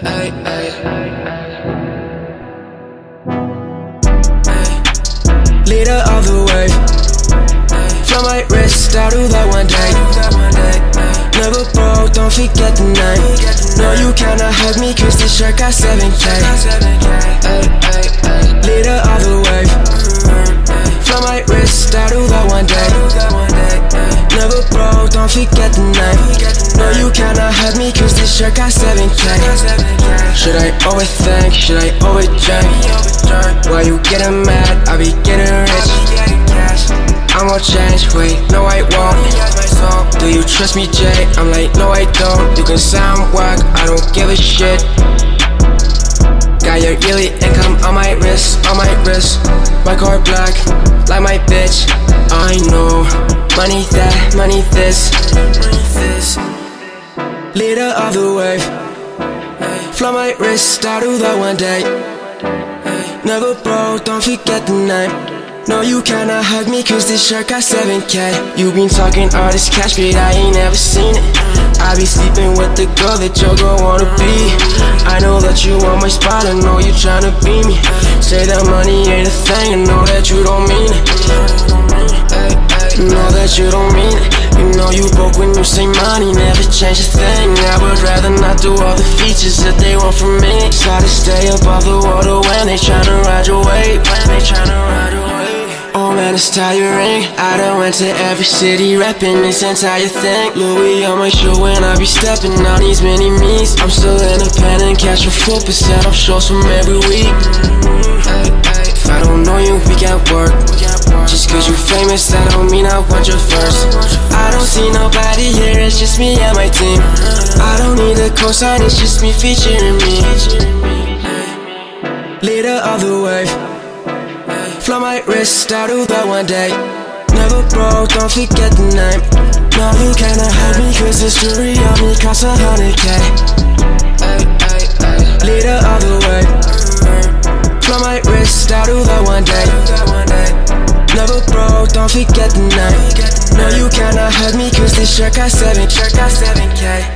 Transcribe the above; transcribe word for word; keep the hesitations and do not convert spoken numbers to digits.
ay, ay. Leader of the wave, from my wrist out to that one day. Never broke, don't forget the name. No, you cannot hug me cause this shirt got seven K. Leader of the wave, from my wrist out to that one day. Never broke, don't forget the name. No, you cannot hug me cause this shirt got seven K. Should I overthink, should I overdrink? Why you getting mad, I be getting rich. I'm gon' change, wait, no I won't. Do you trust me, Jay? I'm like, no I don't. You can sound whack, I don't give a shit. Got your yearly income on my wrist, on my wrist. My car black, like my bitch. I know, money that, money this. Leader of the wave, fly my wrist out to that one day. Never broke, don't forget the name. No, you cannot hug me cause this shirt got seven K. You been talking all this cash, but I ain't never seen it. I be sleeping with the girl that your girl wanna be. I know that you want my spot, I know you tryna be me. Say that money ain't a thing, I know that you don't mean it. Know that you don't mean it. You know you broke when you say money never change a thing. I would rather not do all the features that they want from me. Try to stay above the water when they tryna ride your wave. When they tryna ride your wave. Oh man, it's tiring. I done went to every city rapping this entire thing. Louis on my show when I be stepping on these mini me's. I'm still independent, cash for four percent off shows from every week. If I don't know you, we can't work. Just cause you famous, that don't mean I want your first. I don't see nobody here, it's just me and my team. I don't need a cosign, it's just me featuring me. Leader of the wave, fly my wrist out to that one day. Never broke, don't forget the name. No, you cannot hide me cause this jewelry on me costs a hundred K. Leader of the wave, fly my wrist out to that one day. Never broke, don't forget the name. No, you cannot hug me cause this shirt got seven K.